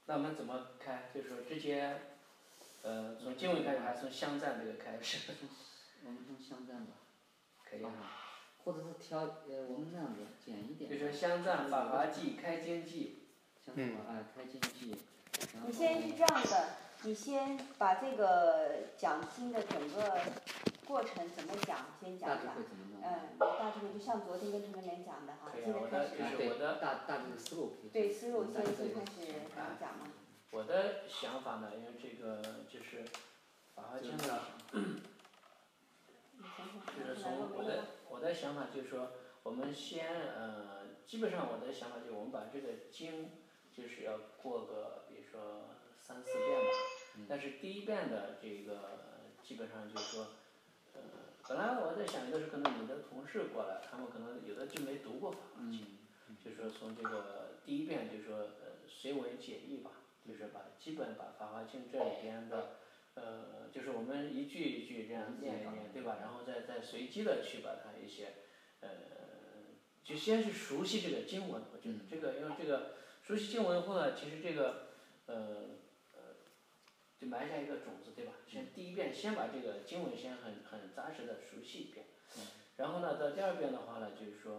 那我们怎么开？就是说直接，从经文开始还是从香赞这个开始？ 我们从香赞吧。 可以啊。 或者是我们这样子简一点。 比如说香赞、法华记、开经记。 香赞开经记。 你先是这样的，你先把这个讲经的整个过程怎么讲，先讲讲。大致会就像昨天跟同学们讲的哈，现在开始。 大致的思路。 对，思路先开始讲嘛。 我的想法呢，因为这个就是法华经的，就是从我的想法就是说，我们先基本上我的想法就是我们把这个经就是要过个比如说3、4遍吧，但是第一遍的这个基本上就是说，本来我在想有的是可能你的同事过来，他们可能有的就没读过法华经，就是说从这个第一遍就是说随文解义吧。就是基本把法华经这里边的，就是我们一句一句这样念一念，对吧？然后再随机的去把它一些，就先是熟悉这个经文，我觉得这个因为这个熟悉经文后呢，其实这个，就埋下一个种子，对吧？先第一遍先把这个经文先很扎实的熟悉一遍，然后呢到第二遍的话呢，就是说，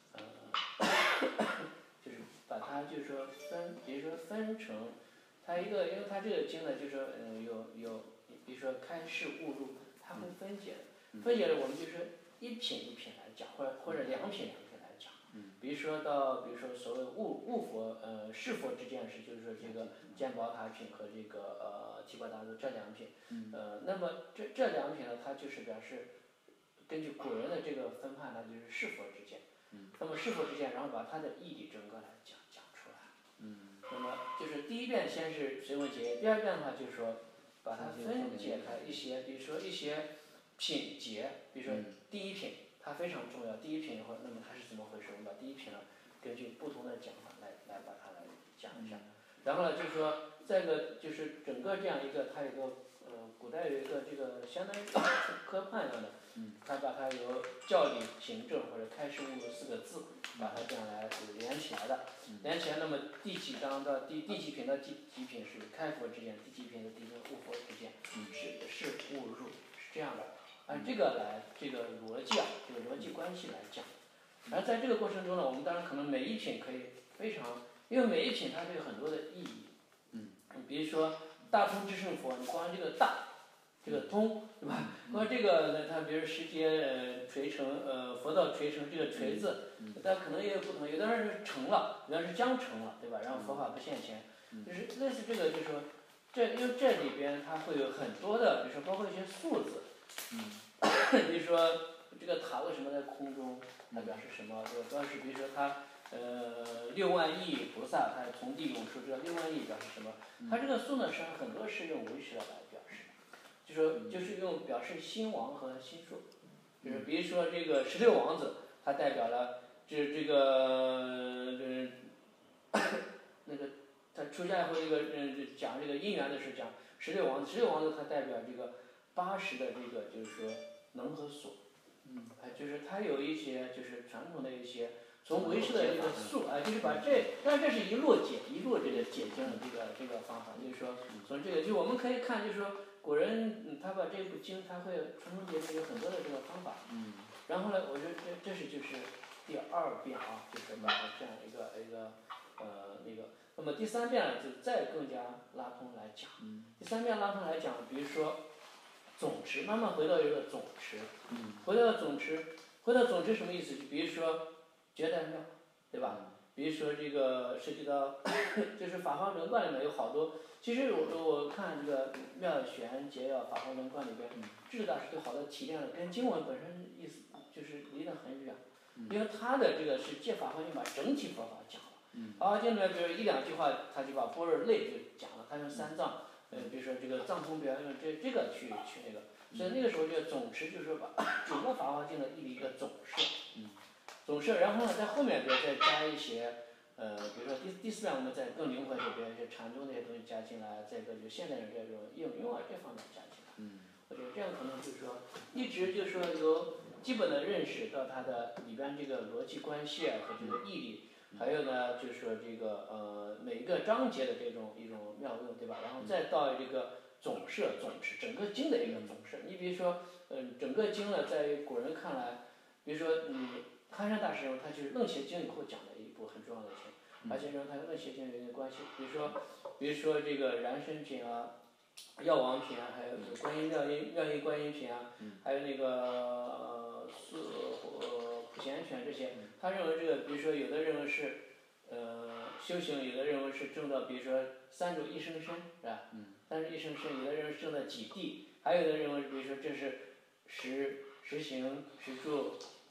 就是把它就是说比如说分成。它因为它这个经呢，就是说有，比如说开示悟入，它会分解的，分解了我们就是一品一品来讲，或者2品2品来讲，比如说所谓悟佛是佛之见识，就是说这个见宝塔品和这个提婆达多这2品，那么这2品呢，它就是表示根据古人的这个分判呢，就是是佛之见，那么是佛之见，然后把它的义理整个来讲出来。那么就是第一遍先是随文解义，第二遍的话就是说把它分解开一些，比如说一些品节，比如说第一品它非常重要，第一品以后，那么它是怎么回事？我们把第一品呢根据不同的讲法来把它来讲一下，然后呢就是说再一个就是整个这样一个它有个古代有一个这个相当于科判一样的，它把它由教理行政或者开示悟入4个字。把它这样来连起来的，连起来，那么第几章到第几品到第几品是开佛之见，第几品的第一个悟佛之见，是悟入，是这样的，按这个来这个逻辑这个逻辑关系来讲，而在这个过程中呢，我们当然可能每一品可以非常，因为每一品它都有很多的意义，比如说大通至圣佛，你光这个大。这个通，对吧？光这个呢，它比如十劫垂成，佛道垂成这个垂字，但可能也有不同，有的人是成了，有的人是将成了，对吧？然后佛法不现前，就是类似这个，就是说，因为这里边它会有很多的，比如说包括一些数字，比如说这个塔为什么在空中，它表示什么？这个主要是比如说它6万亿菩萨，它从地涌出，这个6万亿表示什么？它这个数呢，实际上很多是用唯识来表示。就是用表示心王和心数，就是比如说这个16王子，它代表了这个那个他出家以后这个讲这个因缘的是讲16王子它代表这个80的这个就是说能和所，就是它有一些就是传统的一些从唯识的这个数就是把但这是一路这个解经的这个方法，就是说从这个就我们可以看就是说。古人他把这部经他会传承节有很多的这个方法，然后呢，我觉得这是就是第2遍啊，就是把这样一个那个，那么第3遍呢就再更加拉通来讲，第3遍拉通来讲，比如说总持，慢慢回到一个总持，回到总持什么意思？就比如说绝代妙，对吧？比如说这个涉及到就是法华轮观里面有好多。其实我看这个《妙玄结要法华轮观》里边，智大师对好多提炼了，跟经文本身意思就是离得很远，因为他的这个是借法华经把整体佛法讲了，法华经里面比如1、2句话，他就把般若类就讲了，他用3藏，比如说这个藏通表用这个去那个，所以那个时候就总持就是说把整个法华经的义理一个总摄，然后呢在后面比如再加一些。比如说第4遍我们再更灵活一些，比如一些禅宗那些东西加进来，再一个就现代人这种应用这方面加进来。我觉得这样可能就是说，一直就是说由基本的认识到它的里边这个逻辑关系和这个义理， 还有呢就是说这个每一个章节的这种一种妙用，对吧？然后再到这个总摄总持，整个经的一个总摄。你比如说，整个经呢，在于古人看来，比如说憨山大师他就是楞伽经以后讲的一部很重要的经，而且认为它跟楞伽经有一定关系。比如说这个燃身品啊。药王品啊，还有观音妙音观音品啊，还有那个普贤全这些，他认为这个，比如说有的认为是修行，有的认为是证到，比如说三种一生身，是吧？三种一生身，有的认为是证到几地，还有的认为比如说这是实行实住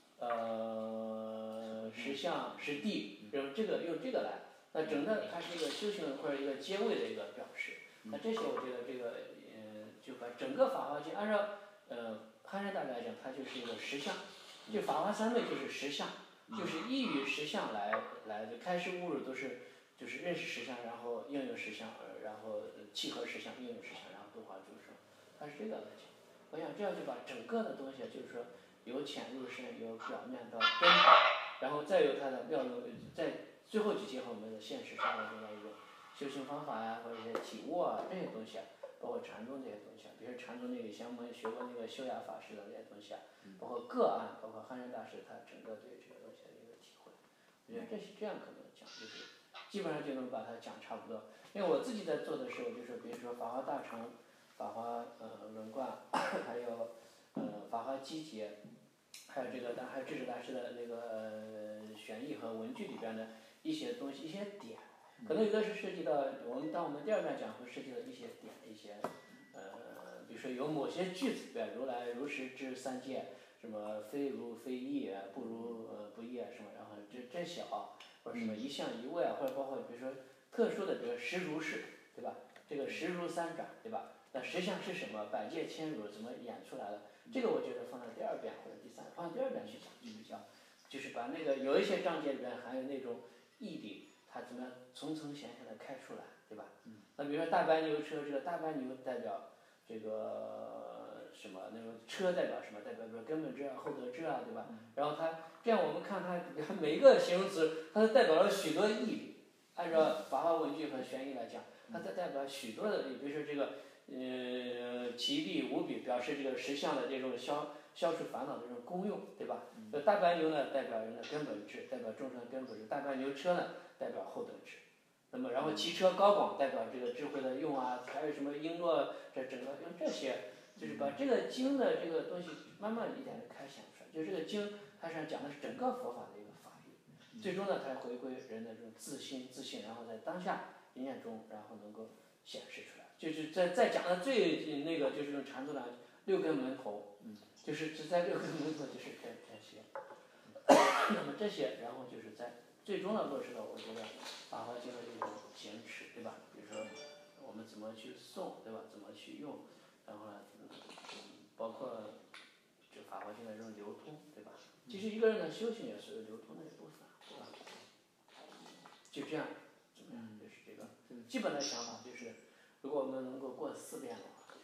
实相实地，用这个来，那整个它是一个修行或者一个阶位的一个表示。那这些我觉得这个就把整个《法华经》按照憨山大师来讲，它就是一个实相，就《法华三昧》就是实相，就是依于实相来就开示悟入都是就是认识实相，然后应用实相，然后契合实相，应用实相，然后度化众生，它是这个来讲。我想这样就把整个的东西，就是说由浅入深，由表面到根本，然后再由它的妙用，在最后几节和我们的现实生活中的一种修行方法呀，或者一些体悟啊这些东西啊，包括禅宗这些东西啊，比如禅宗那个以前我们学过那个修雅法师的那些东西啊，包括个案，包括憨山大师他整个对这个东西的一个体会，我觉得这样可能讲就是基本上就能把它讲差不多。因为我自己在做的时候，就是比如说法华大乘、法华轮贯，还有法华集结，还有这个还有智者大师的那个玄义和文句里边的一些东西一些点。可能有的是涉及到当我们第二段讲会涉及到一些点，一些比如说有某些句子，对，如来如实知三界，什么非如非异，不如不异什么，然后真小，或者什么一相一位啊，或者包括比如说特殊的，比如实如是，对吧？这个实如三掌，对吧？那实相是什么？百界千如怎么演出来的？这个我觉得放在第二遍或者第三，放在第二遍去讲就比较，就是把那个有一些章节里边含有那种义理。它怎么样层层显显的开出来，对吧？那比如说大白牛车，这个大白牛代表这个什么？那个车代表什么？代表说根本智啊、后得智啊，对吧？然后它这样我们看它每一个形容词，它都代表了许多义理。按照法华文句和玄义来讲，它代表许多的，比如说这个其利无比，表示这个实相的这种消除烦恼的这种功用，对吧？大白牛呢，代表人的根本智，代表众生的根本智；大白牛车呢，代表后得智。那么，然后骑车高广代表这个智慧的用啊，还有什么璎珞，这整个用这些，就是把这个经的这个东西慢慢一点的开显出来。就这个经，它实际上讲的是整个佛法的一个法义，最终呢，它回归人的这种自信，然后在当下一念中，然后能够显示出来。就是在讲的最那个就是用禅宗来六根门头，就是只在六根门头就是这些。那么这些，然后就是在最终的落实到我觉得《法华经》的这种行持，对吧？比如说我们怎么去诵，对吧？怎么去用，然后呢，包括这《法华经》的这种流通，对吧？其实一个人的修行也是流通的一部分，对吧？就这样，怎么样？就是这个基本的想法就是，如果我们能够过4遍的话，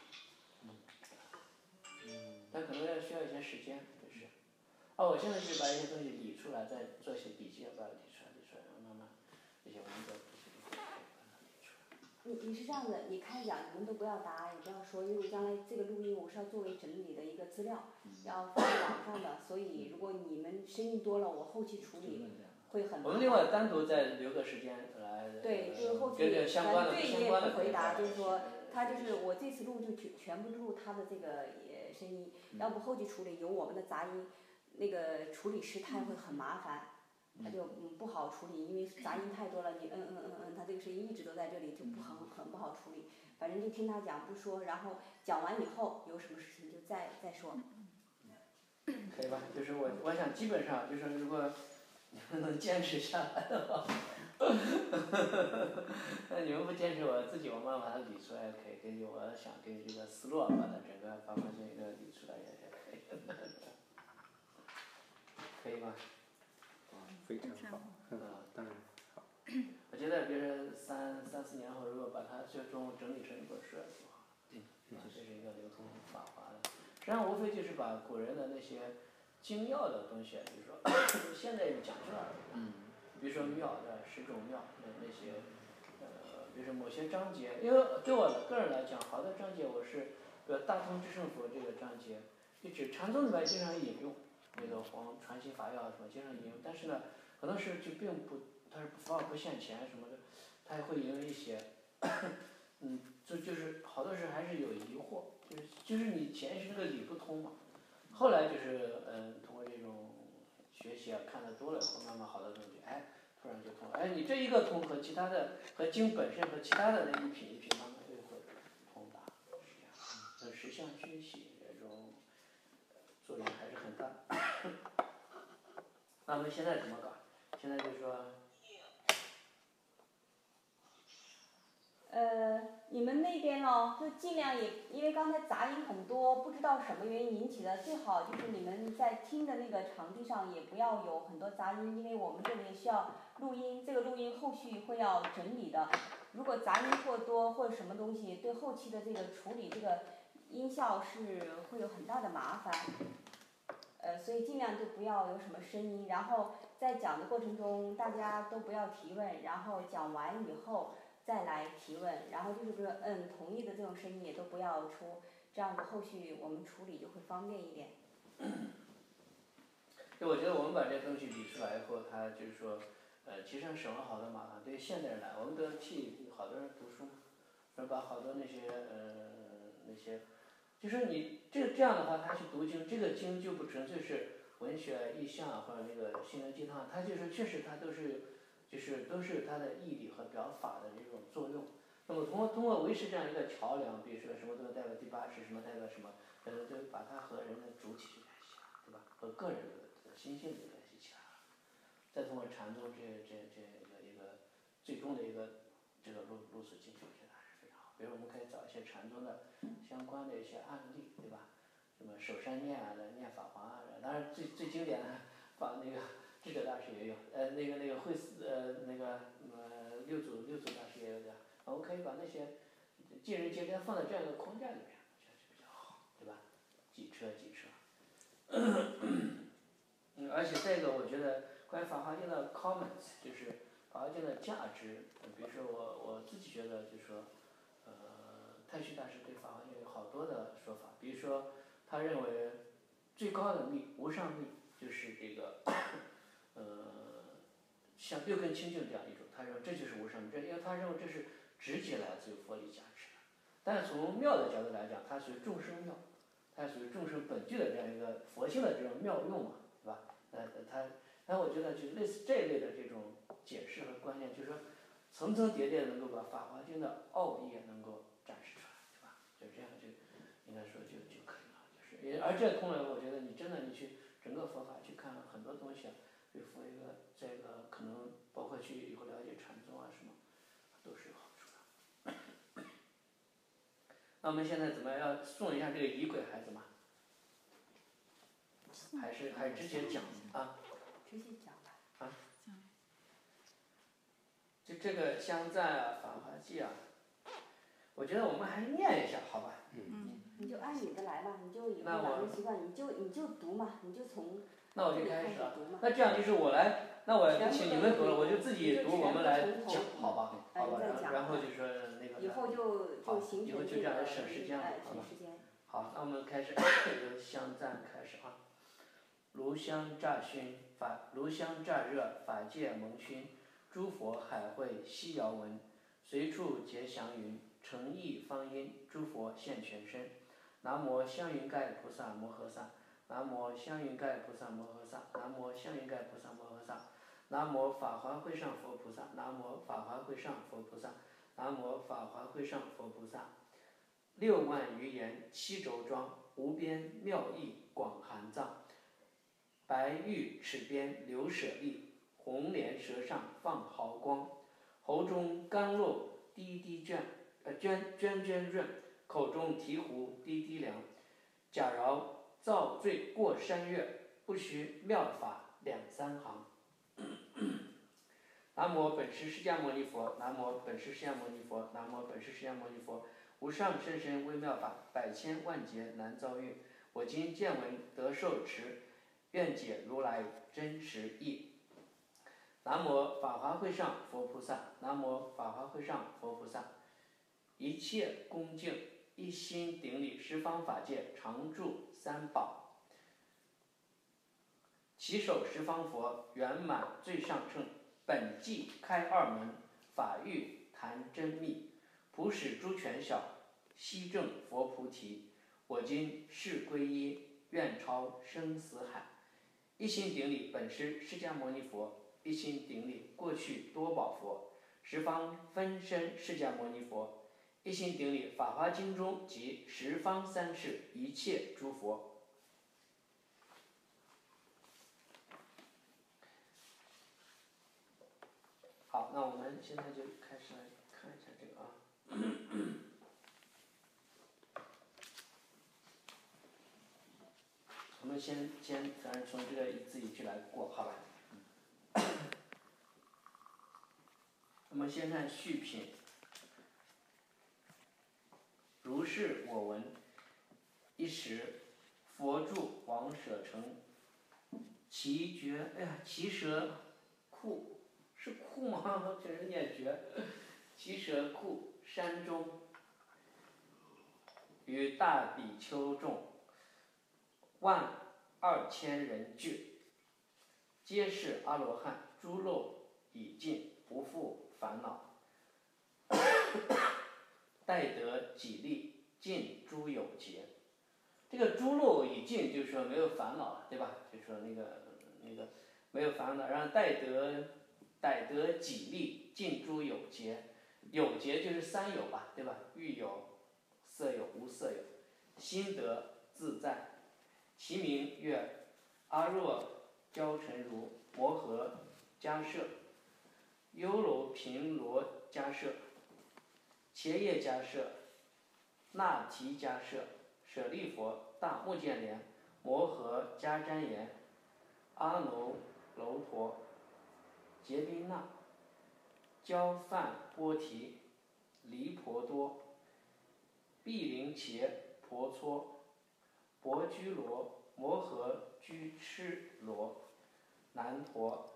但可能需要一些时间，就是。我现在是把一些东西理出来，再做一些笔记，把它理出来，然后慢慢这些文字把它理出来。 你是这样的，你开讲你们都不要答，也不要说，因为将来这个录音我是要作为整理的一个资料，要放在网上的，所以如果你们声音多了，我后期处理会很麻烦。 我们另外单独再留个时间来。 对，就是后期相关的对你也不回答，就是说他就是我这次录就全部录他的这个声音，要不后期处理有我们的杂音。那个处理师他会很麻烦，他就不好处理，因为杂音太多了，你他这个声音一直都在这里，就很不好处理。反正就听他讲不说，然后讲完以后有什么事情就再说。 可以吧？就是我想基本上就是如果你们能坚持下来的话，那你们不坚持，我慢慢把它理出来，可以根据我想根据这个思路把它整个法华经理出来也可以。可以吧？ 非常好，当然好。 我觉得，比如说3-4年后，如果把它最终整理成一本书也挺好。这是一个流通法华的。实际上，无非就是把古人的那些精要的东西，比如说现在讲究而已。 比如说庙10种庙那些，比如说某些章节，因为对我个人来讲，好多章节我是，比如大通智胜佛这个章节，就指禅宗里面经常引用，那个传心法要什么经常引用，但是呢，很多时就并不，它是佛法不现前什么的，它也会引用一些，就是好多时还是有疑惑，就是你前世那个理不通嘛，后来就是通过这种学习啊，看得多了以后，慢慢好多东西，突然就通，你这一个通和其他的和经本身和其他的那一品一品慢慢就会通达，是这样，实相熏习这种作用还是很大。那我们现在怎么搞？现在就是说。 你们那边呢，就尽量也，因为刚才杂音很多，不知道什么原因引起的，最好就是你们在听的那个场地上也不要有很多杂音，因为我们这里需要录音，这个录音后续会要整理的，如果杂音过多或者什么东西，对后期的这个处理这个音效是会有很大的麻烦。所以尽量就不要有什么声音，然后在讲的过程中大家都不要提问，然后讲完以后再来提问，然后就是说同意的这种声音也都不要出，这样子后续我们处理就会方便一点。 就我觉得我们把这东西理出来以后，它就是说，其实上省了好多麻烦。对于现代人来，我们都替好多人读书嘛，把好多那些那些，就是你这样的话，他去读经，这个经就不纯粹是文学意象或者那个心灵鸡汤，它就是确实它都是它的义理和表法的这种作用。那么通过维持这样一个桥梁，比如说什么都代表第八识，什么代表什么，就把它和人的主体去联系了，对吧？和个人的心性就联系起来了。再通过禅宗这一个最终的一个这个路子进去，我觉得还是非常好。比如我们可以找一些禅宗的相关的一些案例，对吧？什么首山念啊的，念法华啊的，当然最经典的，把那个智者大师也有，那个慧思那个六祖大师也有的，我们可以把那些尽人皆天放在这样一个框架里面，我觉得就比较好，对吧？几车。而且再一个，我觉得关于法华经的 comments， 就是法华经的价值，比如说我自己觉得就是说，太虚大师对法华经有好多的说法，比如说他认为最高的密无上密就是这个，像六根清净这样一种，他认为这就是无上密，因为他认为这是直接来自于佛理加持的。但是从妙的角度来讲，它属于众生妙，它属于众生本具的这样一个佛性的这种妙用嘛，对吧？但我觉得就类似这一类的这种解释和观念，就是说层层叠叠能够把《法华经》的奥义能够展示出来，对吧？就这样就应该说就可以了，就是而这通了，我觉得你真的你去整个佛法去看很多东西啊，对佛一个这个可能包括去以后了解禅宗啊什么，都是有好处的。那我们现在怎么要送一下这个仪轨还是怎么？还是直接讲啊？ 直接讲吧。 啊？就这个香赞啊，法华记啊，我觉得我们还是念一下，好吧？ 你就按你的来吧，你就以后养成习惯，你就读嘛，你就从。 那我就开始了。那这样就是我来，那我就请你们读了，我就自己读，我们来讲，好吧？好吧，然后就说那个。 以后就形成这样省时间了，好吧？好，那我们开始由香赞开始啊。炉香乍热，法界蒙熏，诸佛海会悉遥闻，随处结祥云，诚意方音，诸佛现全身。南无香云盖菩萨摩诃萨，南无香云盖菩萨摩诃萨，南无香云盖菩萨摩诃萨，南无法华会上佛菩萨，南无法华会上佛菩萨，南无法华会上佛菩萨。6万余言7轴装，无边妙义广含藏。白玉齿边流舍利，红莲舌上放毫光。喉中甘露滴滴涓润，口中醍醐滴滴凉。假饶造罪过山岳，不须妙法2、3行。南无本师释迦牟尼佛，南无本师释迦牟尼佛，南无本师释迦牟尼佛。无上甚深微妙法，百千万劫难遭遇。我今见闻得受持，愿解如来真实义。 南无法华会上佛菩萨，南无法华会上佛菩萨。一切恭敬，一心顶礼十方法界常住三宝。其手十方佛，圆满最上乘，本际开二门，法欲谈真密，普使诸权小，悉证佛菩提。我今是皈依，愿超生死海。一心顶礼本师释迦牟尼佛，一心顶礼过去多宝佛，十方分身释迦牟尼佛，一心顶礼法华经中及十方三世一切诸佛。好，那我们现在就开始来看一下这个啊。我们先反正从这个一字一句来过，好吧？我们先看序品。如是我闻，一时佛住王舍城，其觉，哎呀，其舍库是库吗？这是念觉。其舍库山中，与大比丘众12000人聚，皆是阿罗汉，诸漏已尽，不复烦恼。待得己力，尽诸有节。这个诸漏已尽，就是说没有烦恼了，对吧？就是说那个没有烦恼，然后待得己力，尽诸有节。有节就是三有吧，对吧？欲有、色有、无色有。心得自在，其名曰阿若憍陈如摩诃迦摄、优楼频罗迦摄、伽叶迦摄、那提迦摄、舍利佛、大目犍连、摩诃迦旃延、阿耨楼陀、结宾那、憍梵波提、离婆多、毗陵伽婆搓、婆居罗、摩诃居痴罗、难陀、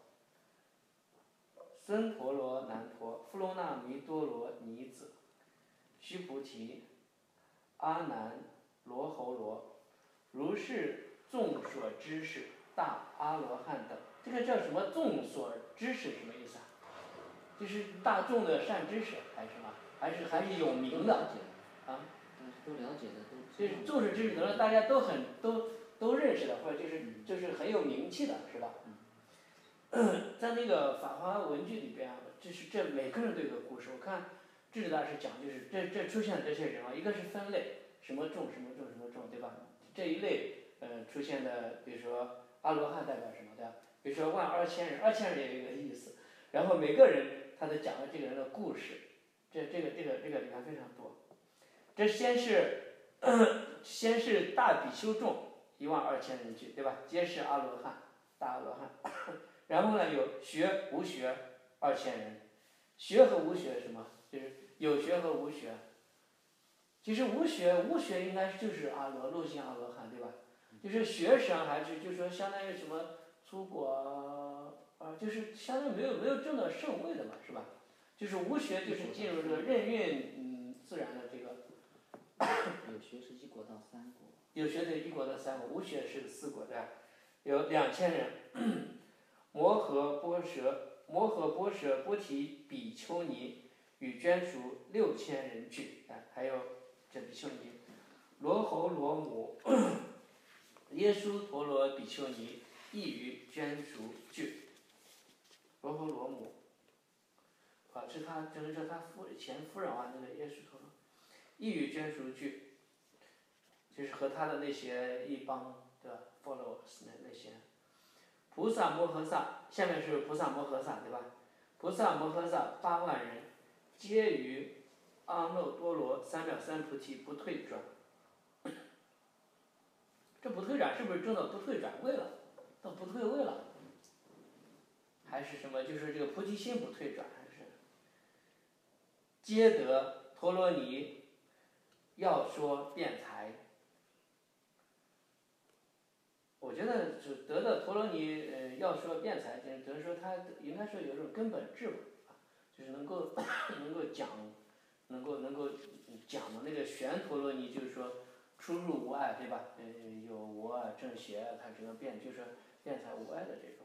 孙陀罗难陀、富罗那弥多罗尼子、须菩提、阿难罗侯罗，如是众所知识大阿罗汉等。这个叫什么？众所知识什么意思啊？就是大众的善知识还是什么？还是有名的啊？ 都了解的， 就是众所知识，等于大家都认识的，或者就是很有名气的，是吧？在那个《法华文具》里边啊，这每个人都有个故事。我看智者大师讲，就是这出现的这些人啊，一个是分类，什么众什么众什么众，对吧？这一类出现的，比如说阿罗汉代表什么的，比如说12000人，2000人也有一个意思。然后每个人他都讲了这个人的故事，这个里面非常多。这先是大比丘众12000人聚，对吧？皆是阿罗汉，大阿罗汉。然后呢，有学无学2000人，学和无学是什么？就是有学和无学。其实无学应该就是漏尽阿罗汉，对吧？就是学生还是就是说相当于什么出国就是相当于没有证到圣位的嘛，是吧？就是无学就是进入这个任运自然的这个。 有学是1国到3国。 有学的1国到3国，无学是4国，对吧？有2000人。摩诃波舍波提比丘尼与眷属6000人聚，还有这比丘尼，罗侯罗母耶输陀罗比丘尼亦与眷属聚。罗侯罗母，是他就是说他前夫人那个耶输陀罗，亦与眷属聚，就是和他的那些一帮的 followers 那些。菩萨摩诃萨，下面是菩萨摩诃萨，对吧？菩萨摩诃萨8万人，皆于阿耨多罗三藐三菩提不退转。这不退转是不是证到不退转位了？到不退位了？还是什么？就是这个菩提心不退转，还是？皆得陀罗尼要说辩才。 我觉得就得到陀罗尼要说辩才，等于说他应该说有一种根本智慧啊，就是能够讲，能够讲的那个玄陀罗尼，就是说出入无碍，对吧？有无啊正邪啊，他这个就是辩才无碍的这种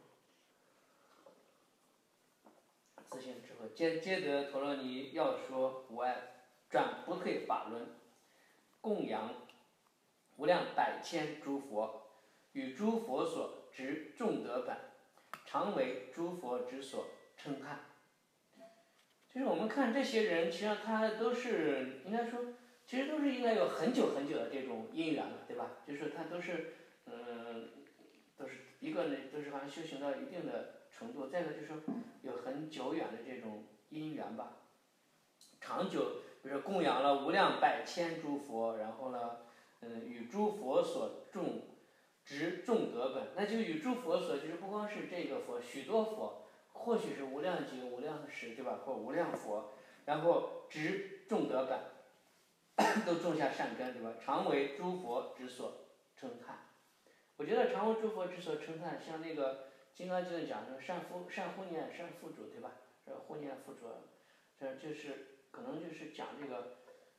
自性智慧。皆得陀罗尼要说无碍，转不退法轮，供养无量百千诸佛，与诸佛所执众德本，常为诸佛之所称叹。就是我们看这些人，实际上他都是应该说，其实都是应该有很久很久的这种因缘了，对吧？就是他都是都是一个呢，都是好像修行到一定的程度，再一个就是说有很久远的这种因缘吧，长久，比如说供养了无量百千诸佛，然后呢，与诸佛所执众德本，那就与诸佛所就是不光是这个佛，许多佛。或许是无量劫、无量时，对吧？或无量佛，然后执众德本，都种下善根，对吧？常为诸佛之所称叹。我觉得常为诸佛之所称叹，像那个《金刚经》讲的善护念、善付主，对吧？这护念付主，这就是可能就是讲这个，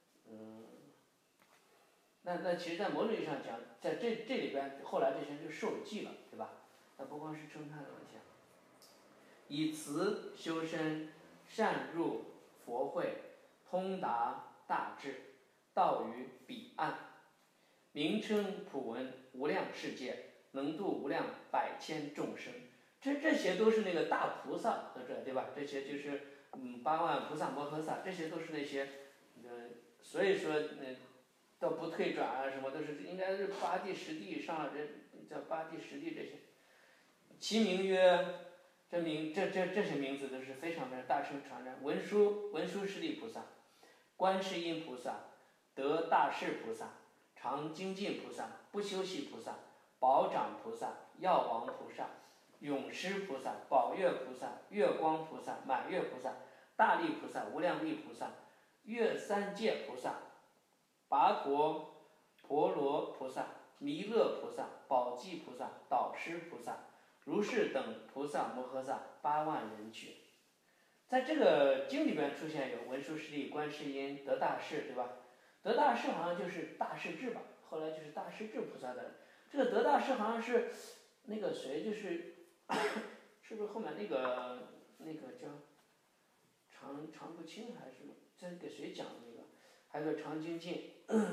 那其实，在某种意义上讲，在这里边，后来这些人就受记了，对吧？那不光是称叹的问题。以慈修身，善入佛慧，通达大智，到于彼岸，名称普闻无量世界，能度无量百千众生。这些都是那个大菩萨的这，对吧？这些就是八万菩萨摩诃萨，这些都是那些所以说到不退转啊什么都是应该是八地十地以上了，这叫八地十地这些。其名曰。这些名字都是非常大声传染。文殊师利菩萨、观世音菩萨、得大士菩萨、常精进菩萨、不修习菩萨、宝掌菩萨、药王菩萨、永施菩萨、宝月菩萨、月光菩萨、满月菩萨、大力菩萨、无量力菩萨、月三界菩萨、跋陀婆罗菩萨、弥勒菩萨、宝济菩萨、导师菩萨。如是等菩萨摩诃萨8万人去，在这个经里边出现有文殊师利、观世音、得大士，对吧？得大士好像就是大势至吧，后来就是大势至菩萨的。这个得大士好像是那个谁，就是是不是后面那个叫常不清还是什么？这给谁讲的那个？还有个常精进，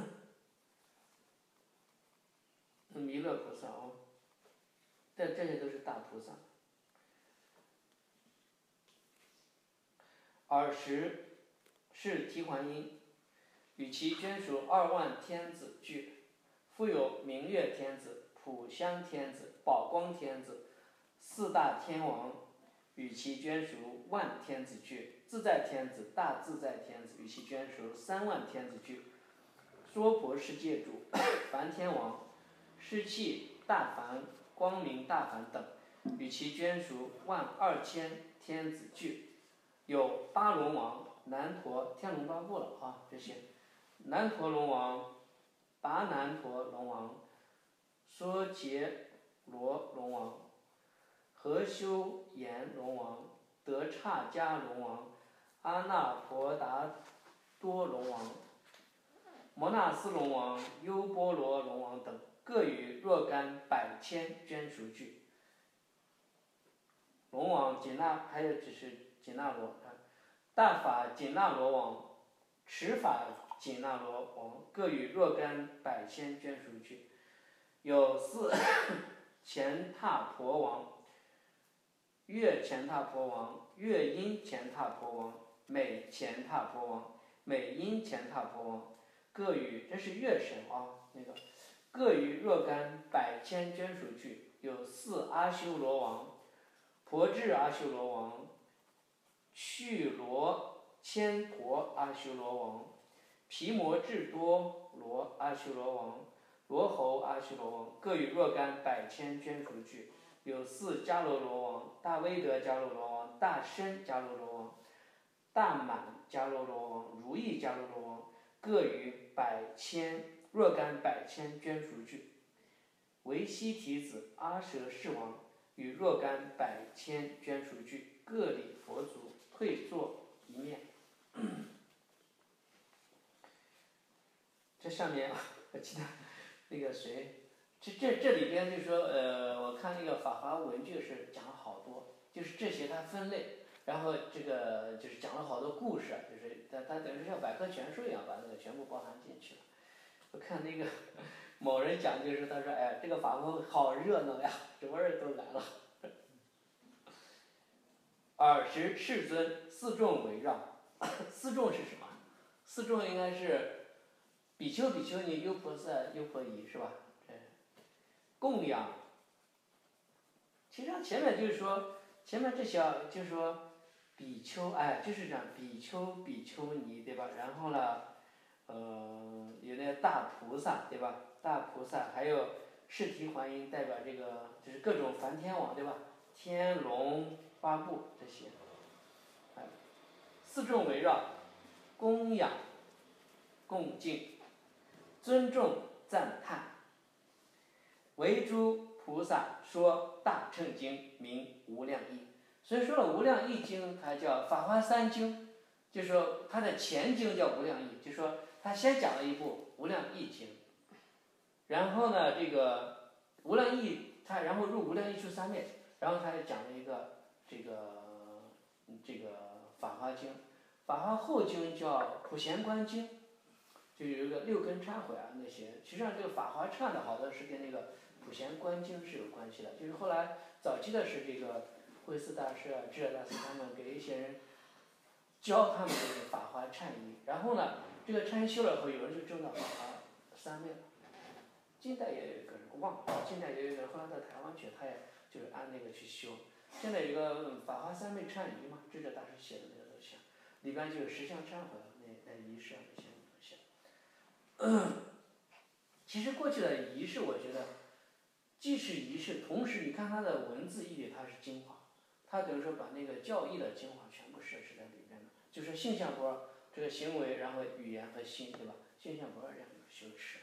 弥勒菩萨哦。这些都是大菩萨。尔时，是提桓因，与其眷属2万天子俱，复有明月天子、普香天子、宝光天子4大天王，与其眷属万天子俱，自在天子、大自在天子，与其眷属3万天子俱，娑婆世界主、梵天王、湿气大梵、光明大梵等，与其眷属12000天子俱，有8龙王、南陀、天龙八部了啊，这些南陀龙王、跋南陀龙王、娑竭罗龙王、何修严龙王、德刹迦龙王、阿那婆达多龙王、摩那斯龙王、优波罗龙王等，各与若干百千眷属俱。龙王紧那，还有就是紧那罗，大法紧那罗王、持法紧那罗王，各与若干百千眷属俱。有4乾闼婆王、月乾闼婆王、月阴乾闼婆王、美乾闼婆王、美阴乾闼婆王，各与这是月神啊，各与若干百千眷属俱。有4阿修罗王、婆智阿修罗王、去罗千婆阿修罗王、毗摩智多罗阿修罗王、罗侯阿修罗王，各与若干百千眷属俱。有4迦罗罗王、大威德迦罗罗王、大身迦罗罗王、大满迦罗罗王、如意迦罗罗王，各与若干百千眷属俱。 维西提子阿舍世王与若干百千眷属俱，各礼佛祖，退坐一面。这上面我记得那个谁，这里边就是说，我看那个法华文具是讲了好多，就是这些它分类，然后这个就是讲了好多故事，就是它等于像百科全书一样把那个全部包含进去了。我看那个某人讲就是他说，哎，这个法会好热闹呀，什么人都来了。尔时世尊四众围绕，四众是什么？四众应该是比丘、比丘尼、优婆塞、优婆夷，是吧？供养。其实上前面就是说，前面这些就是说，比丘，哎，就是这样，比丘、比丘尼，对吧？然后呢，有那个大菩萨，对吧？大菩萨，还有释提桓因代表这个，就是各种梵天王，对吧？天龙八部这些，哎，四众围绕，供养、恭敬、尊重、赞叹，为诸菩萨说大乘经，名无量义。所以说了无量义经，它叫法华三经，就是说它的前经叫无量义，就是说它先讲了一部无量义经，然后呢这个无量义它然后入无量义出三昧，然后它又讲了一个这个法华经，法华后经叫普贤观经，就有一个六根忏悔啊那些，实际上这个法华忏的好多是跟那个普贤观经是有关系的，就是后来早期的是这个慧思大师啊、智者大师他们给一些人教他们这个法华忏仪，然后呢，这个忏仪修了以后，有人就证到法华三昧了。近代也有一个人我忘了，近代也有一个人后来到台湾去，他也就是按那个去修。现在有一个法华三昧忏仪嘛，智者大师写的那个东西，里边就有十相忏悔那仪式那些东西。其实过去的仪式，我觉得既是仪式，同时你看它的文字义理，它是精华，它等于说把那个教义的精华全部设置在里边的，就是性相波这个行为，然后语言和心，对吧？性相波这样的修持。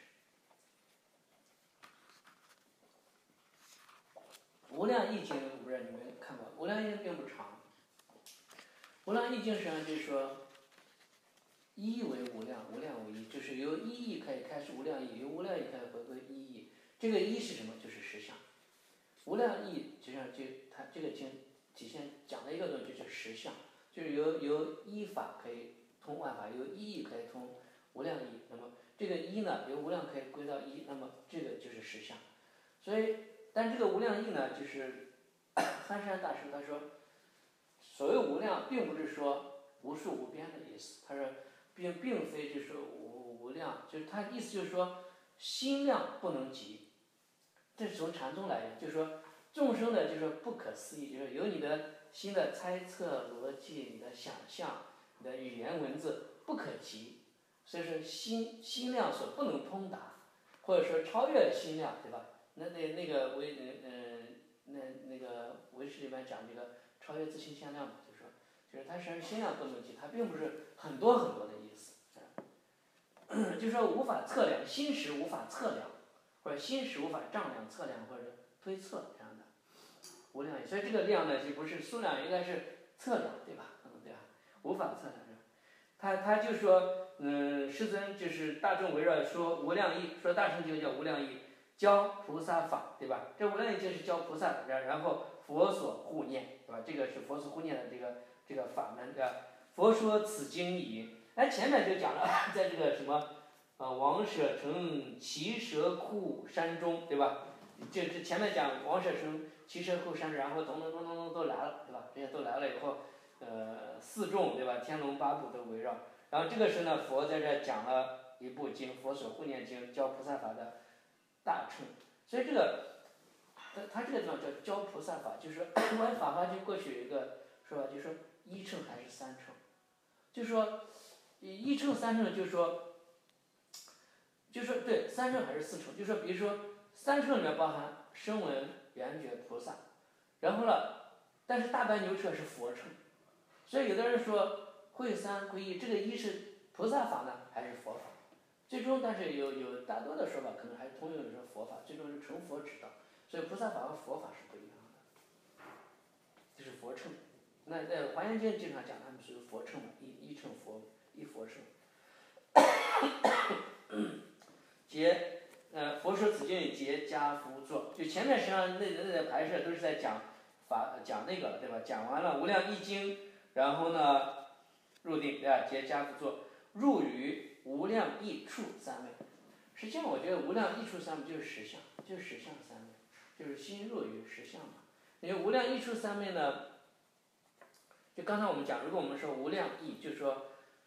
无量义经，我不知道你们看过，无量义经并不长。无量义经实际上就是说，一为无量，无量为一，就是由一义可以开始无量义，由无量义开始回归一义。这个一是什么？就是实相。无量义实际上就它这个经体现讲了一个东西，就是实相，就是由一法可以通万法，由一义可以通无量义。那么这个一呢，由无量可以归到一，那么这个就是实相。所以，但这个无量义呢，就是憨山大师他说，所谓无量，并不是说无数无边的意思。他说，并非就是无量，就是他的意思就是说，心量不能及。这是从禅宗来的，就是说众生的就是不可思议，就是有你的心的猜测逻辑、你的想象、你的语言文字不可及，所以说心量所不能通达，或者说超越心量，对吧？那个那个唯识里面讲这个超越自性限量嘛，就是它实际上心量不能及，它并不是很多很多的意思，就是说无法测量，心识无法测量，或者心识无法丈量、测量或者推测这样的无量义。所以这个量呢，就不是数量，应该是测量，对吧？对吧？无法测量。他就说，师尊就是大众围绕说无量义，说大乘经叫无量义，教菩萨法，对吧？这无量义就是教菩萨，然后佛所护念，对吧？这个是佛所护念的这个法门，对吧？佛说此经已，哎，前面就讲了，在这个什么王舍城奇蛇窟山中，对吧？这前面讲王舍城奇蛇窟山，然后咚都来了，对吧？这些都来了以后，四众，对吧？天龙八部都围绕。然后这个时候呢，佛在这讲了一部经，佛所护念经，教菩萨法的大乘。所以这个，他这个地方叫教菩萨法，就是说，关于法华经过去有一个说法，就是说一乘还是三乘，就是说一乘三乘，就是说对三乘还是四乘，就是说比如说三乘里面包含声闻、缘觉、菩萨，然后呢，但是大般牛车是佛乘，所以有的人说会三归一，这个一是菩萨法呢还是佛法？ 最终但是有大多的说法可能还是通用的说佛法，最终是成佛之道，所以菩萨法和佛法是不一样的，这是佛乘。那在《华严经》经常讲他们属于佛乘嘛，一乘佛，一佛乘。结佛说此经结跏趺坐，就前面实际上那排设都是在讲那个了，对吧？讲完了无量易经，然后呢入定，对吧？结跏趺坐，入于无量易处三昧。实际上我觉得无量易处三昧就是实相，就是实相三昧，就是心入于实相嘛。因为无量易处三昧呢，就刚才我们讲，如果我们说无量义，就是说，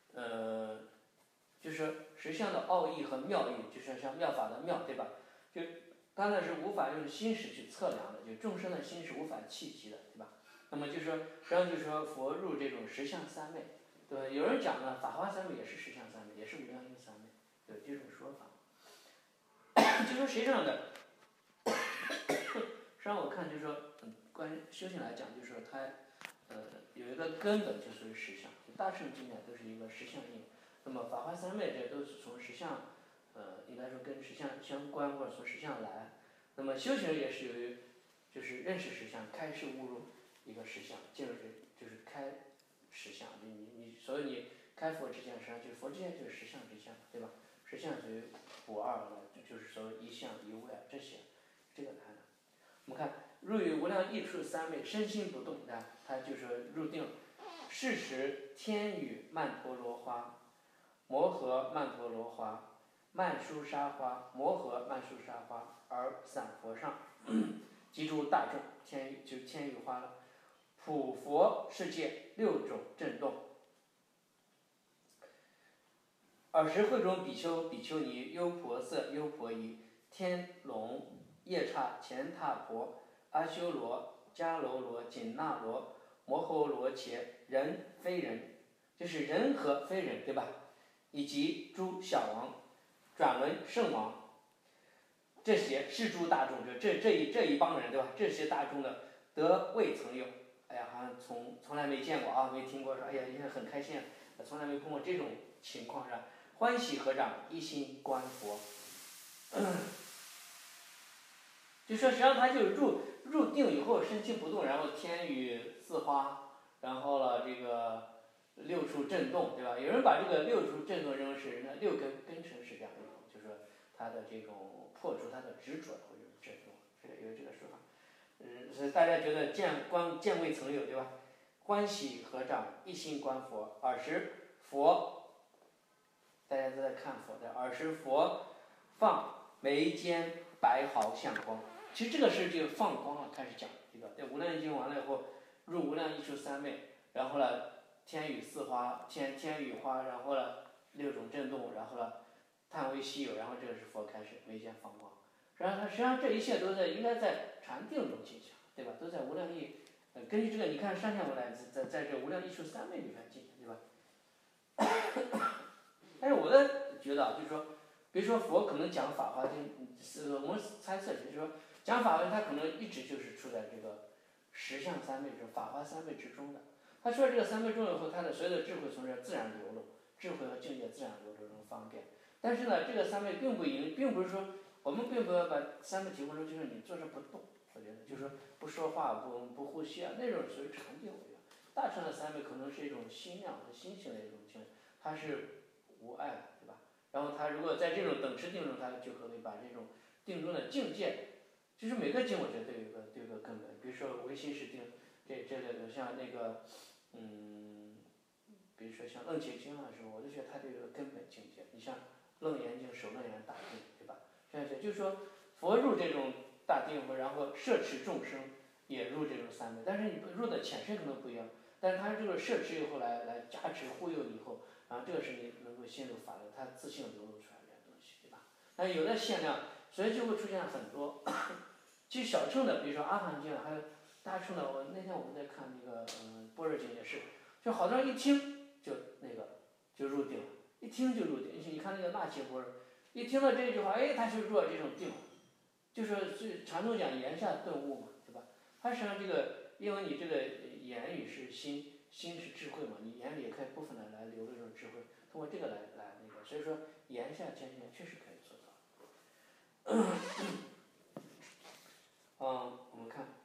就是实相的奥义和妙义，就是像妙法的妙，对吧？就刚才是无法用心识去测量的，就众生的心是无法企及的，对吧？那么就是说，实际上就是说佛入这种实相三昧，对吧？有人讲呢，法华三昧也是实相三昧，也是无量义三昧，有这种说法。就说实际上的，实际上我看就是说，关于修行来讲，就是说它，有一个根本就属于实相，就大乘经典都是一个实相印。那么法华三昧这都是从实相，应该说跟实相相关，或者从实相来。那么修行也是由于，就是认识实相，开示悟入一个实相，进入就是开实相。所以你开佛之见，实际上就是佛之见就是实相之见，对吧？实相属于不二的，就是所谓一相一物呀这些，这个来的。我们看入于无量易处三昧，身心不动，它就是入定。是时天雨曼陀罗花，摩诃曼陀罗花，曼殊沙花，摩诃曼殊沙花，而散佛上，集诸大众，就是天雨花了，普佛世界六种震动。尔时会中比丘、比丘尼、优婆塞、优婆夷、天龙、夜叉、乾闼婆、阿修罗、迦楼罗、紧那罗、摩诃罗伽，人非人，就是人和非人，对吧？以及诸小王、转轮圣王，这些是诸大众，这一帮人，对吧？这些大众的得未曾有，哎呀，好像从来没见过啊，没听过，说哎呀，现在很开心，从来没碰过这种情况，是吧？欢喜合掌，一心观佛。就说实际上他就入定以后身心不动，然后天雨四花，然后了这个六处震动，对吧？有人把这个六处震动认为是那六根尘是这样一种，就是说他的这种破除他的执着或者震动，有这个说法。所以大家觉得见未曾有，对吧？欢喜合掌，一心观佛。尔时佛。大家都在看佛的，尔时佛放眉间白毫相光。其实这个是这个放光了，开始讲这个。在无量易经完了以后，入无量易处三昧，然后呢，天雨四花，天雨花，然后呢，六种震动，然后呢，叹为稀有，然后这个是佛开始眉间放光。实际上这一切都应该在禅定中进行，对吧？都在无量易。根据这个，你看上下文来，在这无量易处三昧里面进行，对吧？但是我觉得就是说，比如说佛可能讲《法华经》，我们猜测就是说讲法华经，他可能一直就是处在这个实相三昧之法华三昧之中的。他说这个三昧中以后，他的所有的智慧从这自然流露，智慧和境界自然流露中方便。但是呢，这个三昧并不是说我们并不要把三昧提供出，就是你坐着不动，我觉得就是说不说话、不呼吸啊，那种属于禅定。我觉得大乘的三昧可能是一种心量和心性的一种境，它是无碍的，对吧？然后他如果在这种等持定中，他就可以把这种定中的境界，就是每个经我觉得都有一个根本。比如说唯心是定，这类的像那个，比如说像楞伽经啊什么，我就觉得它都有一个根本境界。你像楞严经首楞严大定，对吧？这样就是说佛入这种大定，然后摄持众生也入这种三昧，但是你入的浅深可能不一样，但是他这个摄持以后来加持护佑以后。然后这个是你能够陷入法轮，它自性流露出来的东西，对吧？但有的限量，所以就会出现很多。其实小乘的，比如说阿含经，还有大乘的，那天我们在看那个般若经也是，就好多人一听就入定了，一听就入定。你看那个那切般若，一听到这句话，哎，他就入了这种定，就是禅宗讲言下顿悟嘛，对吧？它实际上这个，因为你这个言语是心是智慧嘛，你眼里也可以部分的来流露这种智慧， 通过这个来那个，所以说言下兼见确实可以做到。我们看，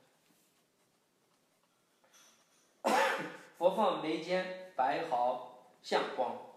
佛放眉间，白毫向光，